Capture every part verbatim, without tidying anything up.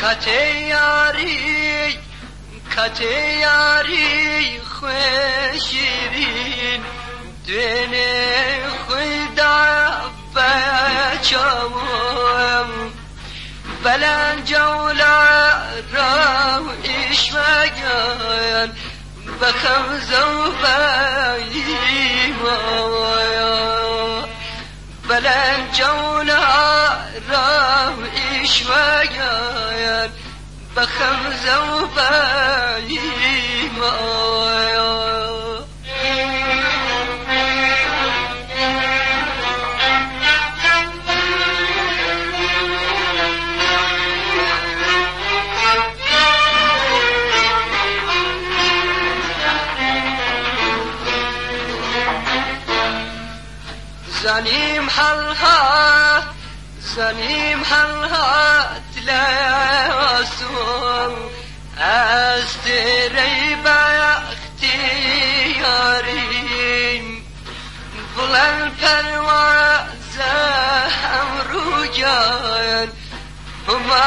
کتیاری کتیاری خوشیرین دونه خدا بچاوم بلند جولا را اشمگان بخم زوبایی مایا بلند جولا را اشمگان بخم زوبایی مایا زنیم حلها زنیم حلها تلاسم از تری بختیارین بلند پروازه امرو جان هما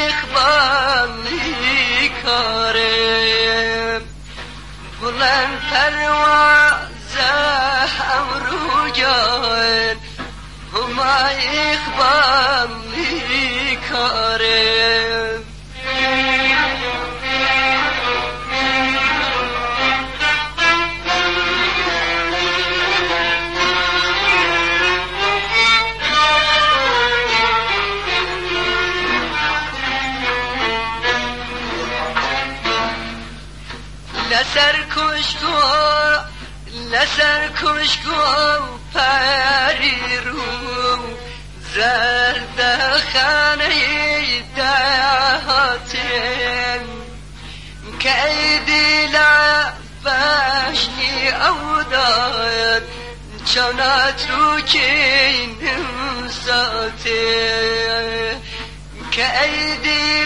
اقبالی کارم بلند پروازه امرو جان هما اقبالی کارم لسر کشکو لسر کشکو پری رو زرد خانه دهاتم که ایدی لبشنی او داد چانات رو کنم ساتم که ایدی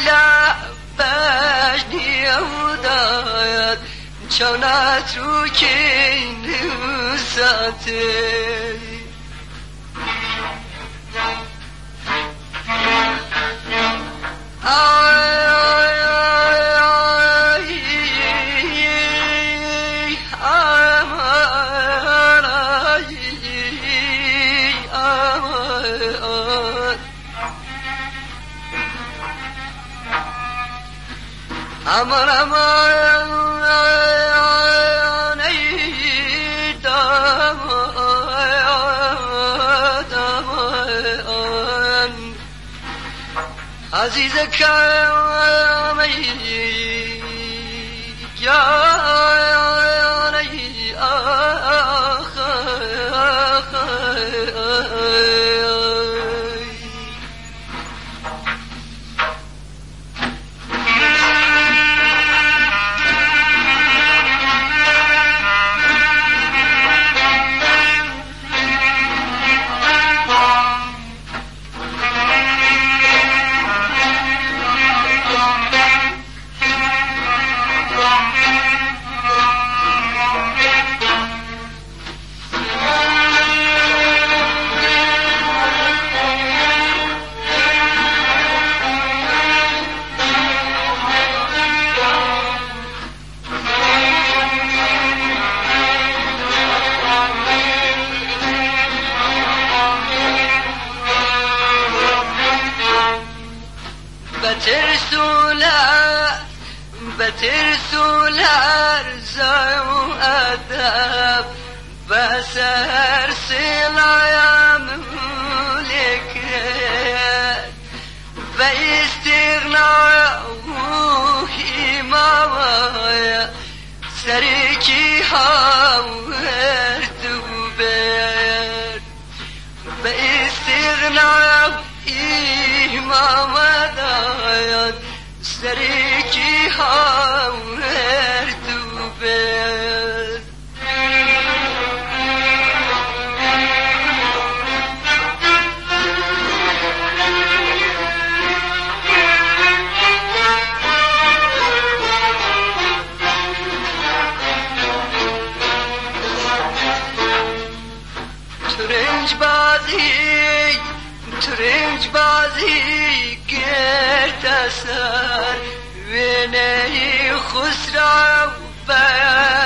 لبشنی او داد چانات رو کنم ساتم aman aman ey damat aman aziz kâme can ey ah بترسول ارزا و ادب بسر سلایا مملکت و استغنا و حمایا سرکی ها وردو بر و استغنا و حمایا سرکی ها وردو بر ترنج بازی ترنج بازی کرد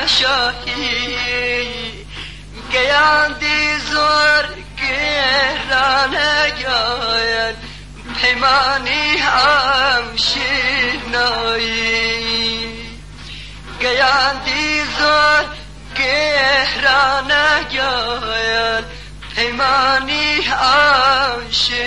شاهی گیاندی زور گهرانه گاین پیمانی همشنایی گیاندی زور گهرانه گاین پیمانی همشنایی